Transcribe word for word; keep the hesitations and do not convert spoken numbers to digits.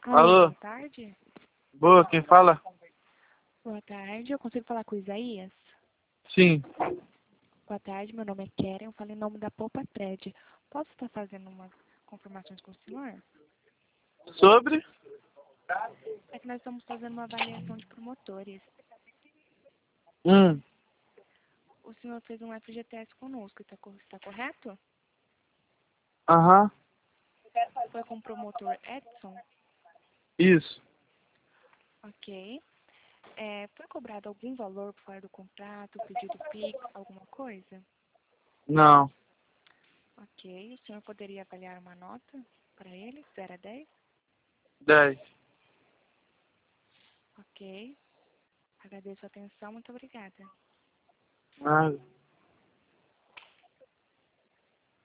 Alô, Alô? boa tarde. Boa, quem fala? Boa tarde, eu consigo falar com o Isaías? Sim. Boa tarde, meu nome é Keren, eu falo em nome da Poupa Tred. Posso estar fazendo umas confirmações com o senhor? Sobre? É que nós estamos fazendo uma avaliação de promotores. Hum. O senhor fez um F G T S conosco, está está correto? Aham. Foi com o promotor Edson? Isso. Ok. É, foi cobrado algum valor fora do contrato, pedido Pix, alguma coisa? Não. Ok. O senhor poderia avaliar uma nota para ele, zero a dez? Dez. Ok. Agradeço a atenção, muito obrigada. Nada.